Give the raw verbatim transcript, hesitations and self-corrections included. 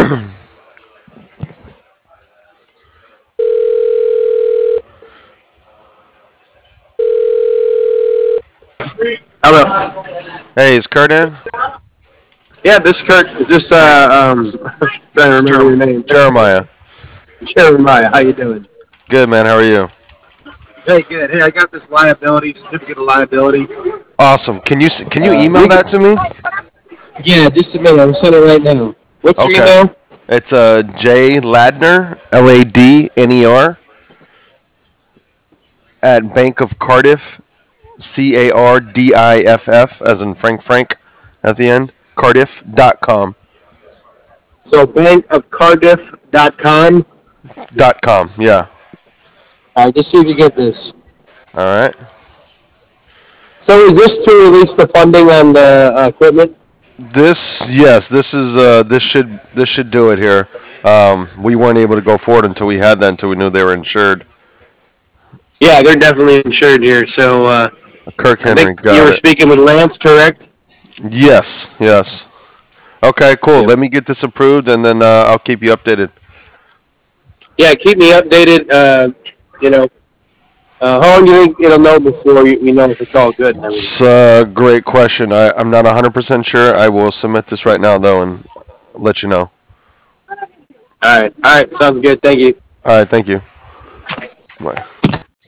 Hello. Hey, is Kurt in? Yeah, this is Kurt. Is this uh um trying to remember your Jer- name? Jeremiah. Jeremiah. How you doing? Good, man. How are you? Hey, good. Hey, I got this liability certificate of liability. Awesome. Can you s- can you Uh, email we that could, to me? yeah, just a minute. I'm sending it right now. What's your Okay. email? It's uh J Ladner, L A D N E R, at Bank of Cardiff, C A R D I F F, as in Frank Frank at the end, Cardiff dot com. So bank of cardiff dot com. Dot com. Yeah. All right, just see if you get this. All right. So is this to release the funding on the uh, equipment? This yes, this is uh this should this should do it here. Um, we weren't able to go forward until we had that until we knew they were insured. Yeah, they're definitely insured here. So uh, Kirk I think Henry you got were it. speaking with Lance, correct? Yes, yes. Okay, cool. Yep. Let me get this approved, and then uh, I'll keep you updated. Yeah, keep me updated. Uh, you know, uh, how long do you think it'll know before you, you know if it's all good and everything? It's a great question. I, I'm not one hundred percent sure. I will submit this right now, though, and let you know. All right, all right, sounds good. Thank you. All right, thank you. Bye.